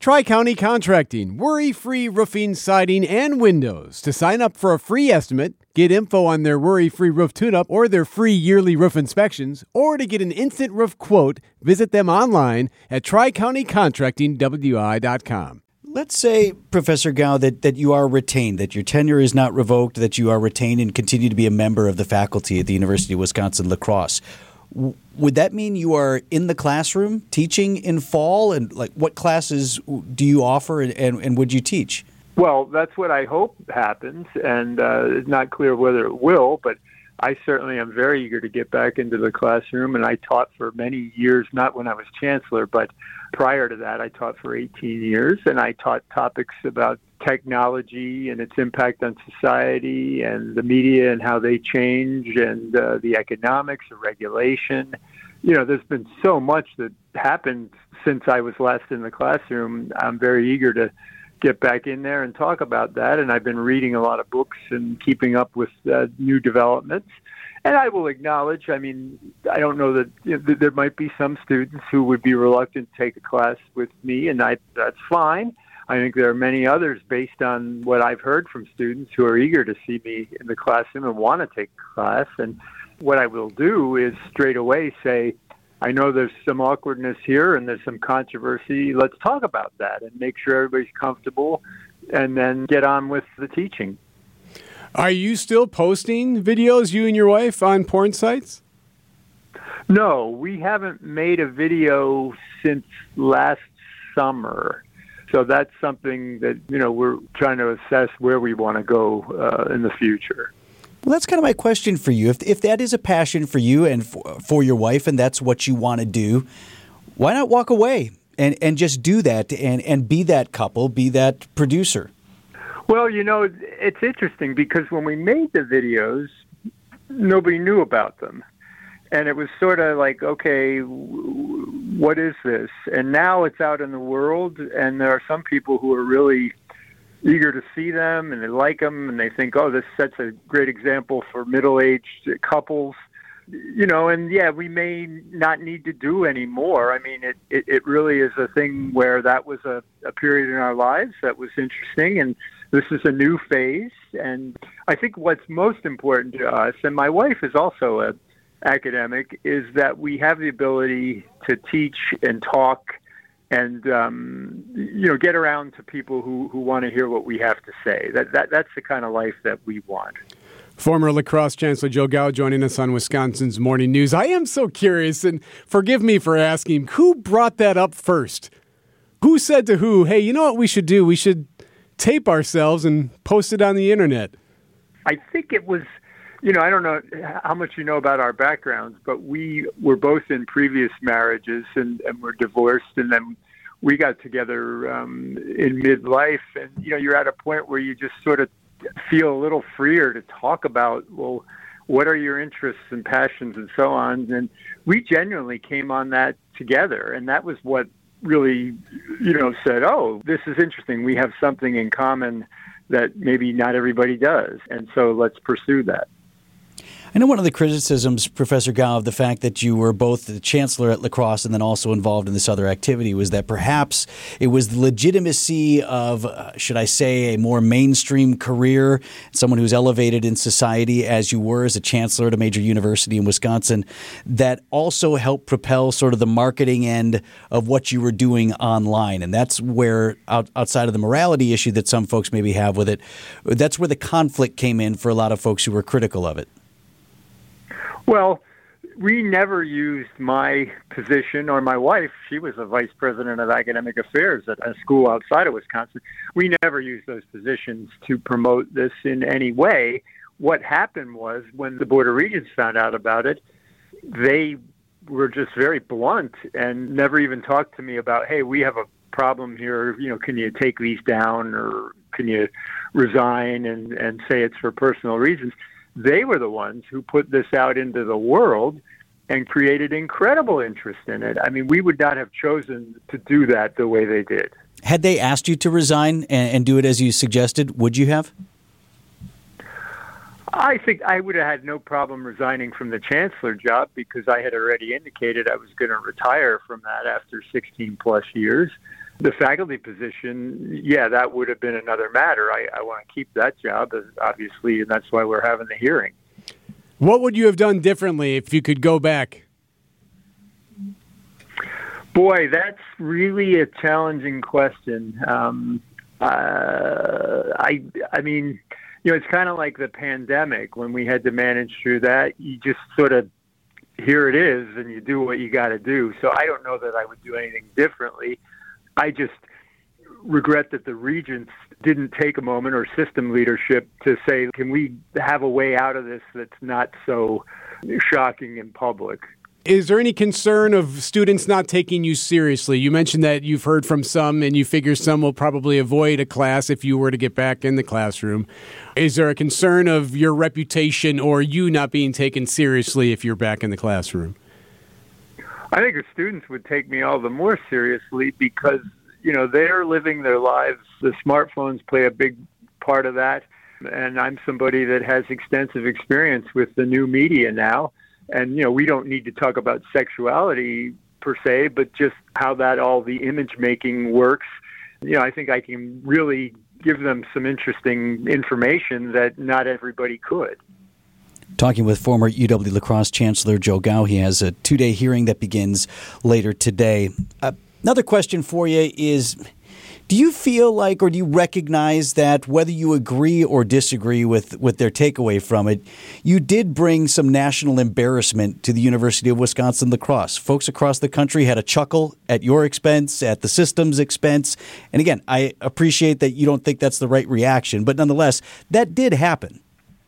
Tri-County Contracting, worry-free roofing, siding, and windows. To sign up for a free estimate, get info on their worry-free roof tune-up or their free yearly roof inspections, or to get an instant roof quote, visit them online at tricountycontractingwi.com. Let's say, Professor Gao, that you are retained, that your tenure is not revoked, that you are retained and continue to be a member of the faculty at the University of Wisconsin-La Crosse. Would that mean you are in the classroom teaching in fall? And like, what classes do you offer and would you teach? Well, that's what I hope happens, and it's not clear whether it will, but I certainly am very eager to get back into the classroom, and I taught for many years, not when I was chancellor, but prior to that, I taught for 18 years, and I taught topics about technology and its impact on society and the media and how they change and the economics, the regulation. You know, there's been so much that happened since I was last in the classroom. I'm very eager to get back in there and talk about that, and I've been reading a lot of books and keeping up with new developments. And I will acknowledge, I mean, I don't know that there might be some students who would be reluctant to take a class with me, and that's fine. I think there are many others, based on what I've heard from students, who are eager to see me in the classroom and want to take a class. And what I will do is straight away say, I know there's some awkwardness here and there's some controversy. Let's talk about that and make sure everybody's comfortable and then get on with the teaching. Are you still posting videos, you and your wife, on porn sites? No, we haven't made a video since last summer. So that's something that, we're trying to assess where we want to go in the future. Well, that's kind of my question for you. If that is a passion for you and for your wife, and that's what you want to do, why not walk away and just do that and be that couple, be that producer? Well, it's interesting because when we made the videos, nobody knew about them. And it was sort of like, okay, what is this? And now it's out in the world, and there are some people who are really eager to see them, and they like them, and they think, oh, this sets a great example for middle-aged couples. And yeah, we may not need to do any more. I mean, it really is a thing where that was a period in our lives that was interesting, and this is a new phase. And I think what's most important to us, and my wife is also an academic, is that we have the ability to teach and talk and get around to people who want to hear what we have to say. That's the kind of life that we want. Former La Crosse Chancellor Joe Gao joining us on Wisconsin's Morning News. I am so curious, and forgive me for asking, who brought that up first? Who said to who, hey, you know what we should do? We should tape ourselves and post it on the internet. I think it was, I don't know how much you know about our backgrounds, but we were both in previous marriages and were divorced, and then we got together in midlife. And, you're at a point where you just sort of feel a little freer to talk about, well, what are your interests and passions and so on. And we genuinely came on that together. And that was what really, said, oh, this is interesting. We have something in common that maybe not everybody does. And so let's pursue that. I know one of the criticisms, Professor Gao, of the fact that you were both the chancellor at La Crosse and then also involved in this other activity was that perhaps it was the legitimacy of, should I say, a more mainstream career, someone who's elevated in society as you were as a chancellor at a major university in Wisconsin, that also helped propel sort of the marketing end of what you were doing online. And that's where, outside of the morality issue that some folks maybe have with it, that's where the conflict came in for a lot of folks who were critical of it. Well, we never used my position or my wife. She was a vice president of academic affairs at a school outside of Wisconsin. We never used those positions to promote this in any way. What happened was when the Board of Regents found out about it, they were just very blunt and never even talked to me about, hey, we have a problem here. Can you take these down or can you resign and say it's for personal reasons? They were the ones who put this out into the world and created incredible interest in it. I mean, we would not have chosen to do that the way they did. Had they asked you to resign and do it as you suggested, would you have? I think I would have had no problem resigning from the chancellor job because I had already indicated I was going to retire from that after 16 plus years. The faculty position, yeah, that would have been another matter. I want to keep that job, obviously, and that's why we're having the hearing. What would you have done differently if you could go back? Boy, that's really a challenging question. I mean, it's kind of like the pandemic when we had to manage through that. You just sort of, here it is, and you do what you got to do. So I don't know that I would do anything differently. I just regret that the regents didn't take a moment, or system leadership, to say, can we have a way out of this that's not so shocking in public? Is there any concern of students not taking you seriously? You mentioned that you've heard from some and you figure some will probably avoid a class if you were to get back in the classroom. Is there a concern of your reputation or you not being taken seriously if you're back in the classroom? I think the students would take me all the more seriously because, they're living their lives. The smartphones play a big part of that. And I'm somebody that has extensive experience with the new media now. And, we don't need to talk about sexuality per se, but just how all the image making works. I think I can really give them some interesting information that not everybody could. Talking with former UW-La Crosse Chancellor Joe Gao. He has a 2-day hearing that begins later today. Another question for you is, do you feel like, or do you recognize that whether you agree or disagree with their takeaway from it, you did bring some national embarrassment to the University of Wisconsin-La Crosse? Folks across the country had a chuckle at your expense, at the system's expense. And again, I appreciate that you don't think that's the right reaction, but nonetheless, that did happen.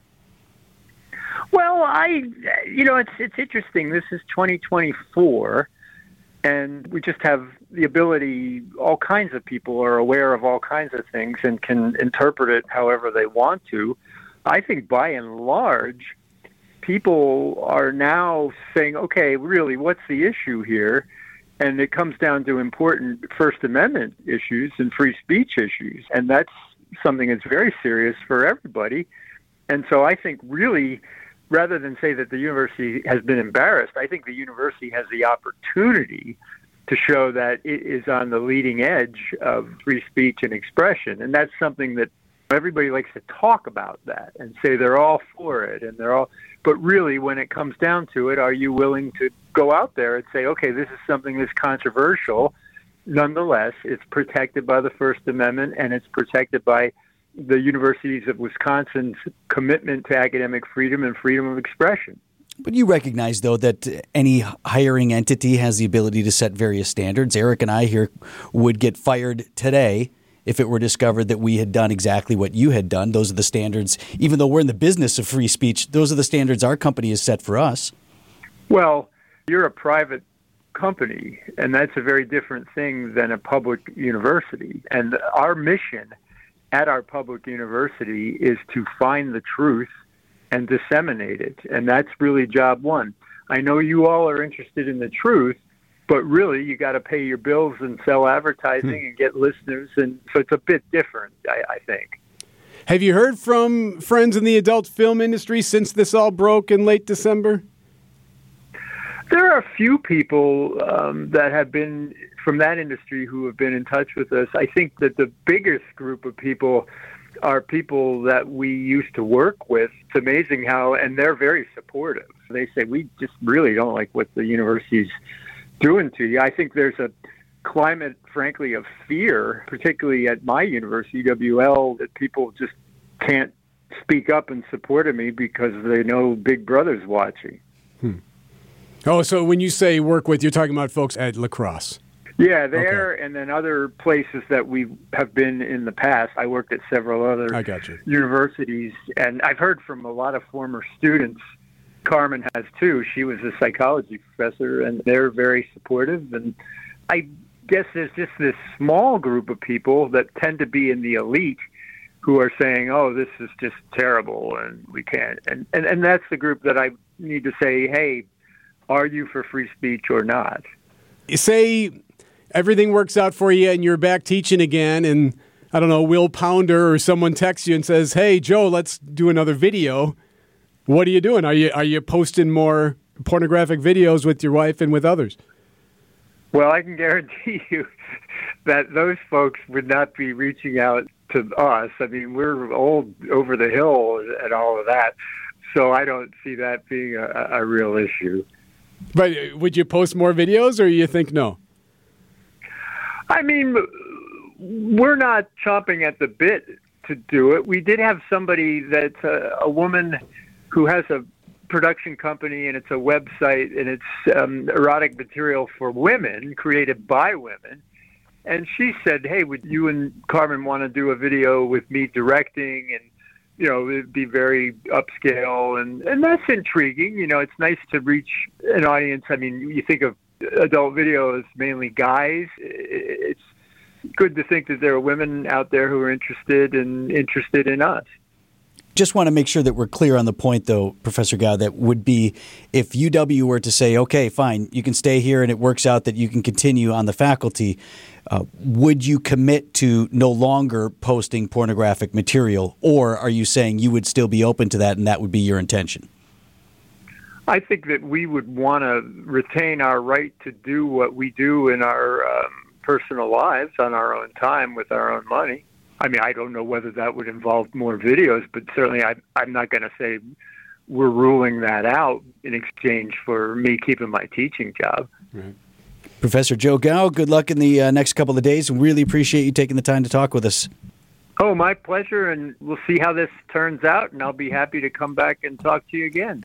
Well, it's interesting. This is 2024. And we just have the ability, all kinds of people are aware of all kinds of things and can interpret it however they want to. I think by and large, people are now saying, okay, really, what's the issue here? And it comes down to important First Amendment issues and free speech issues. And that's something that's very serious for everybody. And so I think really, rather than say that the university has been embarrassed, I think the university has the opportunity to show that it is on the leading edge of free speech and expression. And that's something that everybody likes to talk about that and say they're all for it. But really, when it comes down to it, are you willing to go out there and say, okay, this is something that's controversial. Nonetheless, it's protected by the First Amendment and it's protected by the universities of Wisconsin's commitment to academic freedom and freedom of expression. But you recognize, though, that any hiring entity has the ability to set various standards. Eric and I here would get fired today if it were discovered that we had done exactly what you had done. Those are the standards. Even though we're in the business of free speech, those are the standards our company has set for us. Well, you're a private company, and that's a very different thing than a public university. And our mission at our public university is to find the truth and disseminate it. And that's really job one. I know you all are interested in the truth, but really you got to pay your bills and sell advertising and get listeners. And so it's a bit different, I think. Have you heard from friends in the adult film industry since this all broke in late December? There are a few people that have been from that industry who have been in touch with us. I think that the biggest group of people are people that we used to work with. It's amazing how, and they're very supportive. They say, we just really don't like what the university's doing to you. I think there's a climate, frankly, of fear, particularly at my university, UWL, that people just can't speak up in support of me because they know Big Brother's watching. Oh, so when you say work with, you're talking about folks at La Crosse. Yeah, there, okay. And then other places that we have been in the past. I worked at several other universities, and I've heard from a lot of former students. Carmen has too. She was a psychology professor, and they're very supportive. And I guess there's just this small group of people that tend to be in the elite who are saying, oh, this is just terrible, and we can't. And that's the group that I need to say, hey, are you for free speech or not? Say everything works out for you and you're back teaching again, and I don't know, Will Pounder or someone texts you and says, hey, Joe, let's do another video. What are you doing? Are you posting more pornographic videos with your wife and with others? Well, I can guarantee you that those folks would not be reaching out to us. I mean, we're old over the hill and all of that. So I don't see that being a real issue. But would you post more videos, or you think no? I mean, we're not chomping at the bit to do it. We did have somebody that's a woman who has a production company, and it's a website, and it's erotic material for women, created by women. And she said, hey, would you and Carmen want to do a video with me directing? And, you know, it'd be very upscale. And that's intriguing. You know, it's nice to reach an audience. I mean, you think of adult video as mainly guys. It's good to think that there are women out there who are interested in us. Just want to make sure that we're clear on the point, though, Professor Gao, that would be if UW were to say, okay, fine, you can stay here and it works out that you can continue on the faculty, would you commit to no longer posting pornographic material, or are you saying you would still be open to that and that would be your intention? I think that we would want to retain our right to do what we do in our personal lives on our own time with our own money. I mean, I don't know whether that would involve more videos, but certainly I'm not going to say we're ruling that out in exchange for me keeping my teaching job. Right. Professor Joe Gao, good luck in the next couple of days, and really appreciate you taking the time to talk with us. Oh, my pleasure, and we'll see how this turns out, and I'll be happy to come back and talk to you again.